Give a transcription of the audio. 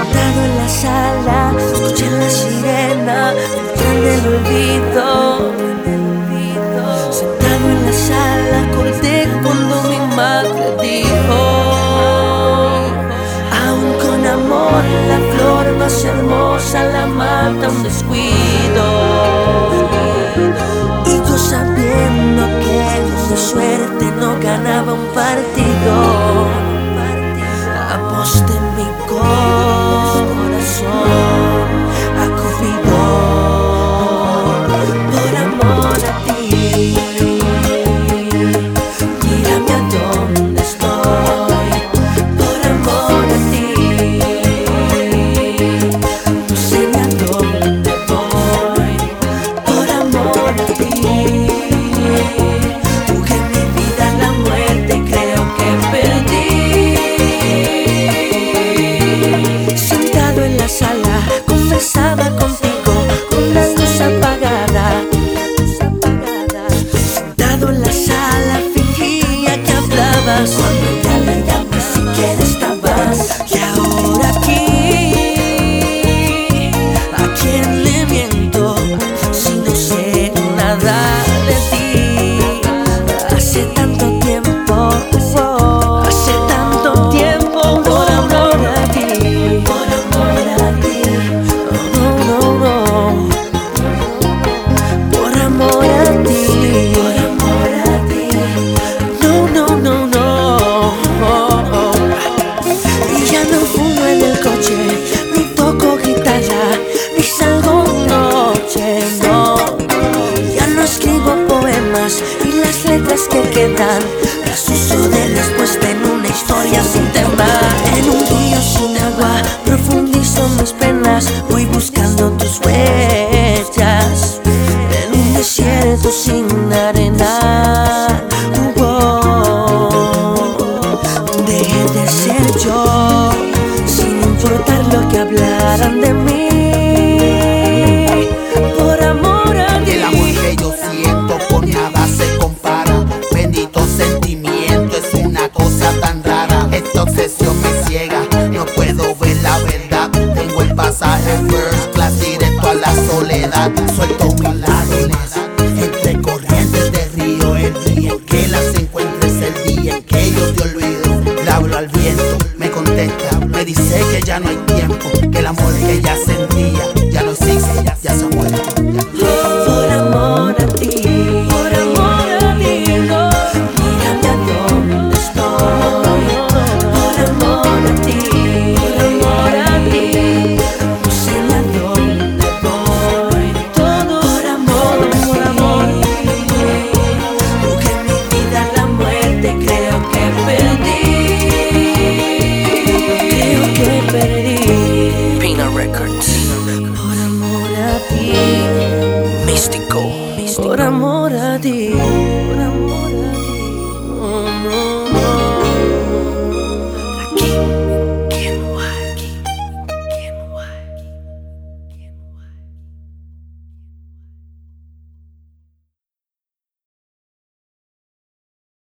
Sentado en la sala, escuché la sirena del tren del olvido. Sentado en la sala, acordé cuando mi madre dijo: aún con amor, la flor más hermosa la mata un descuido. Y yo sabiendo que de suerte no ganaba un partido, aposté mi corazón a Cupido. Por amor a ti, mírame a dónde estoy. Por amor a ti, no sé ni a dónde voy. Por amor a ti, jugué mi vida a la muerte y creo que perdí. Sentado en la sala, conversaba contigo con la luz apagada. Sentado en la sala, fingía que hablabas cuando en realidad ni siquiera estabas. Y ahora aquí, ¿a quién le miento si no sé nada de ti? Hace tanto tiempo, hace tanto tiempo, por amor a ti, por amor a ti, no, no, no, por amor a ti, por amor a ti, no, no, no, no. Y ya no fumo en el coche, ni toco guitarra, ni salgo noche, no. Ya no escribo poemas y las letras que quedan las uso de respuesta en una historia sin tema. En un río sin agua profundizo mis penas, voy buscando tus huellas. En un desierto sin arena, dejé de ser yo, sin importar lo que hablaran de mí. Por amor a ti, El amor que yo siento por nada se compara. Bendito sentimiento, es una cosa tan rara. Esta obsesión me ciega, no puedo ver la verdad. Tengo el pasaje first class directo a la soledad. Suelto mi lágrimas entre corrientes de río. El día en que las encuentres, el día en que yo te olvido. Le hablo al viento, me contesta, me dice que ya no hay tiempo, que el amor que ella sentía ya no existe, ya se ha muerto. por amor a ti, por amor a ti, no. Mírame a dónde estoy. Por amor a ti, por amor a ti, no sé ni a dónde voy. Todo por amor a ti, jugué mi vida a la muerte y creo que perdí. Creo que perdí. Peanut Records, Por amor a ti, Místico. por amor a ti.